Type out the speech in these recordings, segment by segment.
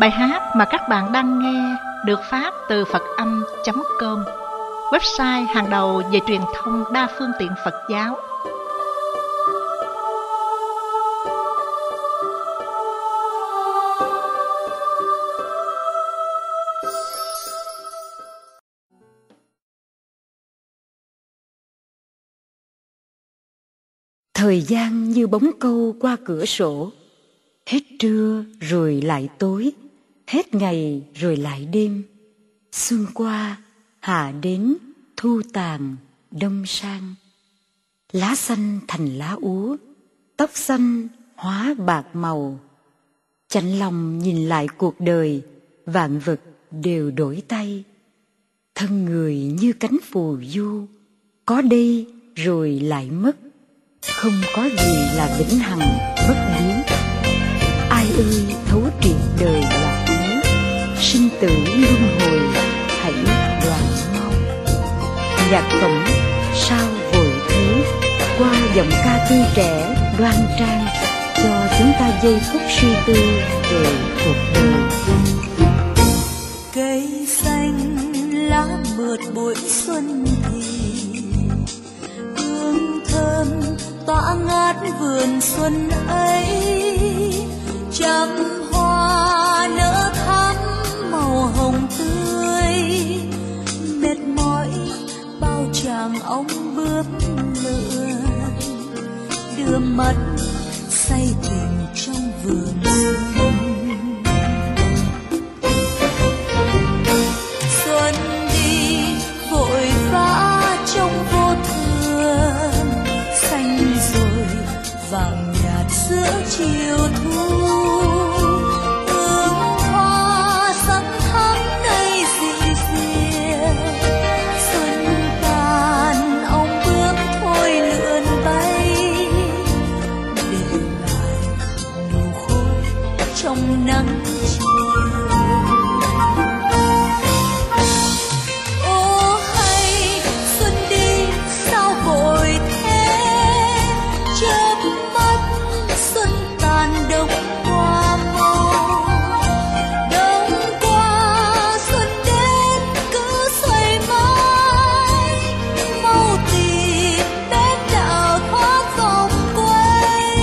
Bài hát mà các bạn đang nghe được phát từ Phật-âm.com, website hàng đầu về truyền thông đa phương tiện Phật giáo. Thời gian như bóng câu qua cửa sổ, hết trưa rồi lại tối, hết ngày rồi lại đêm. Xuân qua, hạ đến, thu tàn, đông sang. Lá xanh thành lá úa, tóc xanh hóa bạc màu. Chạnh lòng nhìn lại cuộc đời, vạn vật đều đổi thay. Thân người như cánh phù du, có đây rồi lại mất. Không có gì là vĩnh hằng bất biến. Ai ơi thấu triệt đời là thế, sinh tử luân hồi hãy đoạn mau. Nhạc phẩm sao vội thế, qua giọng ca tươi trẻ đoan trang, cho chúng ta giây phút suy tư về cuộc đời. Cây xanh lá mượt bụi xuân thì hương thơm tỏa ngát vườn xuân ấy. Trăm hoa nở thắm màu hồng tươi, mệt mỏi bao chàng ong bướm lượn, đưa mắt say tình trong vườn xuân. Xuân đi vội vã trong vô thường, xanh rồi vàng nhạt giữa chiều thu. Hương hoa sắc thắm nơi dịu dịu, xuân tàn ong bướm thôi lượn bay, để lại nụ khói trong nắng chiều. Ô hay xuân đi sao vội thế, chớp mắt xuân tàn đông qua mau. Đông qua xuân đến cứ xoay mãi, mau tìm đến đạo thoát vòng quay.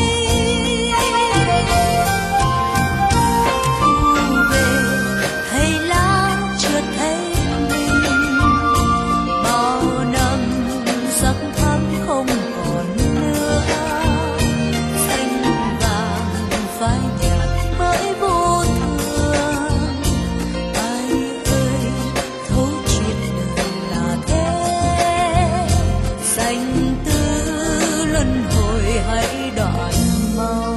Thu về hay lá chưa thấy mình, bao năm sắc thắm không còn nữa. Xanh vàng phai nhạt bởi vô thường. Ai ơi thấu triệt đời là thế, sanh tử luân hồi hãy đoạn mau.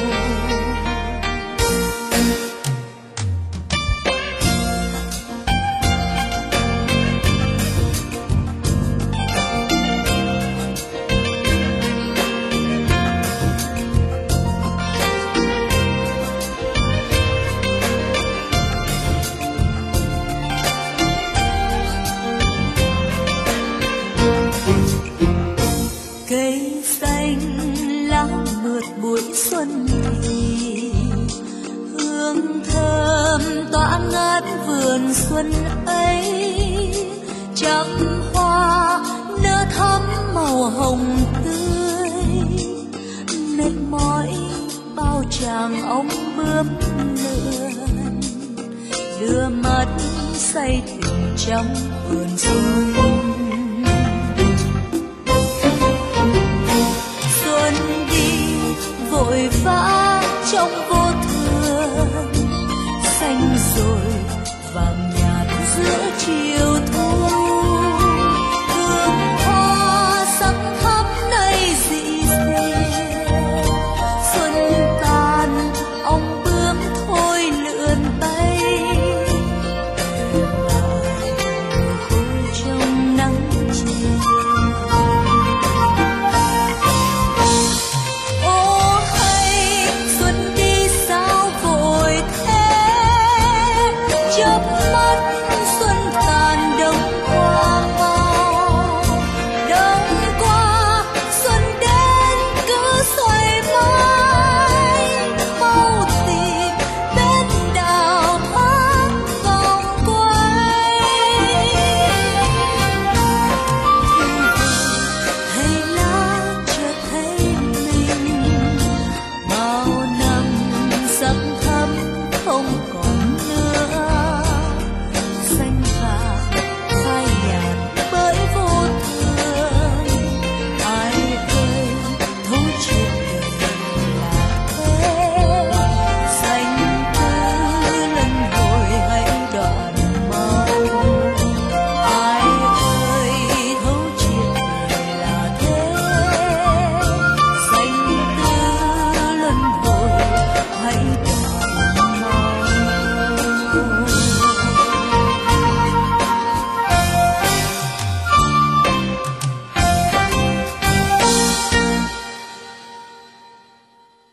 Cây xanh lá mượt bụi xuân thì hương thơm tỏa ngát vườn xuân ấy. Trăm hoa nở thắm màu hồng tươi, mệt mỏi bao chàng ong bướm lượn, đưa mắt say tình trong vườn xuân.